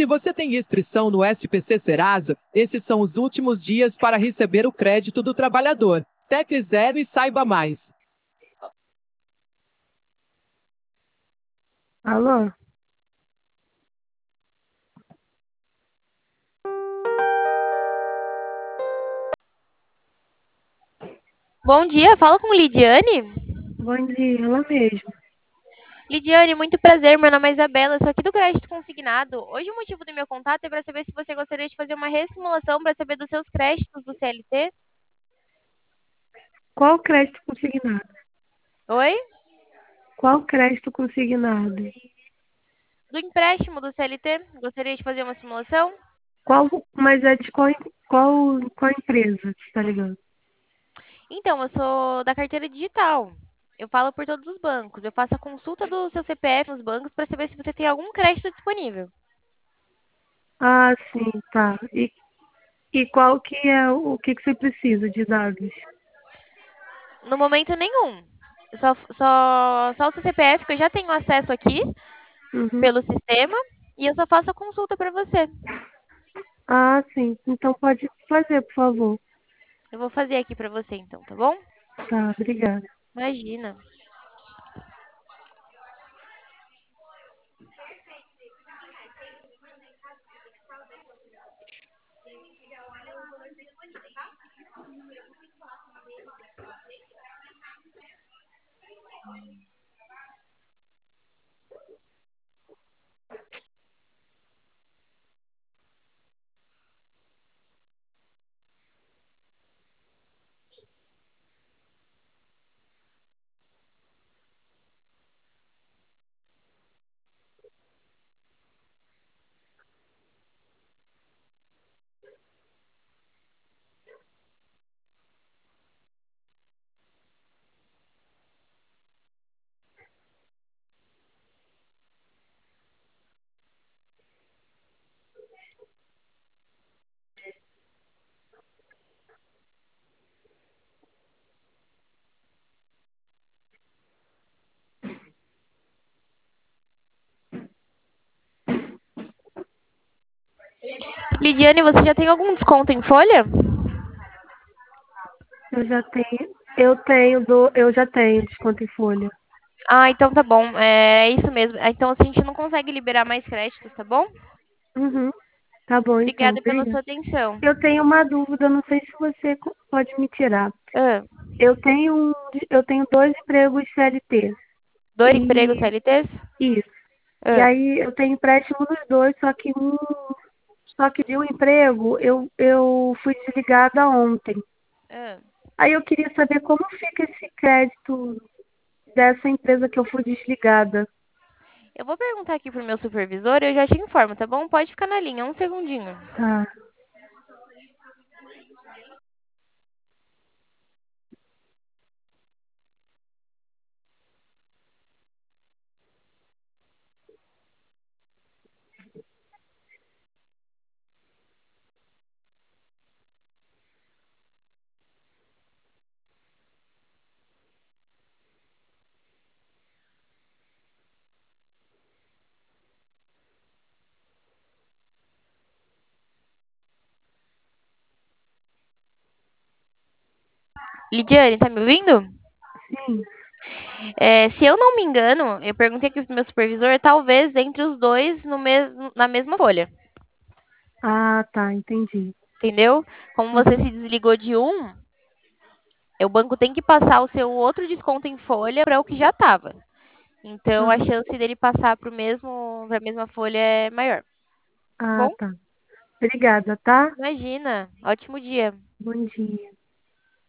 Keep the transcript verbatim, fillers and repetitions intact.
Se você tem inscrição no S P C Serasa, esses são os últimos dias para receber o crédito do trabalhador. Tecle Zero e saiba mais. Alô? Bom dia, fala com Lidiane. Bom dia, ela mesmo. Lidiane, muito prazer, meu nome é Isabela, sou aqui do Crédito Consignado. Hoje o motivo do meu contato é para saber se você gostaria de fazer uma ressimulação para saber dos seus créditos do C L T. Qual crédito consignado? Oi? Qual crédito consignado? Do empréstimo do C L T, gostaria de fazer uma simulação? Qual, mas é de qual, qual, qual empresa, tá ligado? Então, eu sou da carteira digital. Eu falo por todos os bancos. Eu faço a consulta do seu C P F nos bancos para saber se você tem algum crédito disponível. Ah, sim, tá. E, e qual que é o, o que, que você precisa de dados? No momento nenhum. Só, só, só o seu C P F, que eu já tenho acesso aqui Uhum. pelo sistema, e eu só faço a consulta para você. Ah, sim. Então pode fazer, por favor. Eu vou fazer aqui para você então, tá bom? Tá, obrigada. Imagina. Lidiane, você já tem algum desconto em folha? Eu já tenho, eu tenho do, eu já tenho desconto em folha. Ah, então tá bom. É isso mesmo. Ah, então assim, a gente não consegue liberar mais créditos, tá bom? Uhum. Tá bom, então, Obrigada pela obrigada. sua atenção. Eu tenho uma dúvida, não sei se você co- pode me tirar. Ah, Eu tenho, um- eu tenho dois empregos C L T. dois empregos E C L Ts? isso. E Ah, aí eu tenho empréstimo nos dois, só que um, só que de um emprego eu, eu fui desligada ontem. ah. Aí eu queria saber como fica esse crédito dessa empresa que eu fui desligada. Eu vou perguntar aqui pro meu supervisor e eu já te informo, tá bom? Pode ficar na linha, um segundinho. Tá. Lidiane, tá me ouvindo? Sim. É, se eu não me engano, eu perguntei aqui pro meu supervisor, talvez entre os dois no mesmo, na mesma folha. Ah, tá, entendi. Entendeu? Como você Uhum. se desligou de um, o banco tem que passar o seu outro desconto em folha para o que já estava. Então a Ah, chance dele passar para o mesmo, para a mesma folha é maior. Tá ah, bom? tá. Obrigada, tá? Imagina. Ótimo dia. Bom dia.